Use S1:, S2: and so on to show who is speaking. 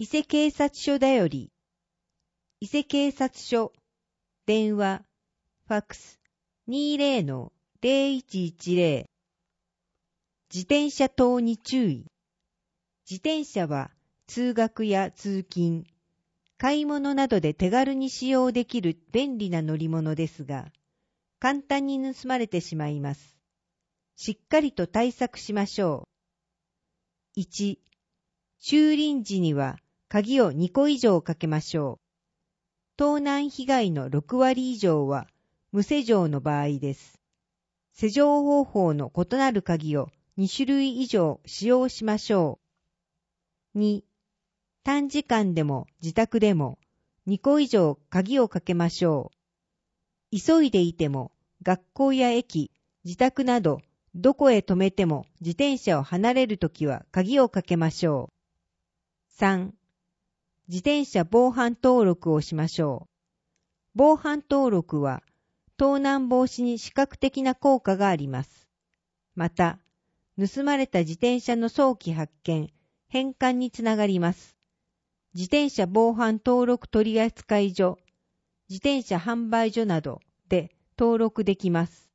S1: 伊勢警察署だより、伊勢警察署、電話、ファックス、20-0110。自転車等に注意。自転車は通学や通勤、買い物などで手軽に使用できる便利な乗り物ですが、簡単に盗まれてしまいます。しっかりと対策しましょう。1、駐輪時には鍵を2個以上かけましょう。盗難被害の6割以上は無施錠の場合です。施錠方法の異なる鍵を2種類以上使用しましょう。2、短時間でも自宅でも2個以上鍵をかけましょう。急いでいても学校や駅、自宅などどこへ止めても自転車を離れるときは鍵をかけましょう。3、自転車防犯登録をしましょう。防犯登録は盗難防止に視覚的な効果があります。また、盗まれた自転車の早期発見、返還につながります。自転車防犯登録取扱所、自転車販売所などで登録できます。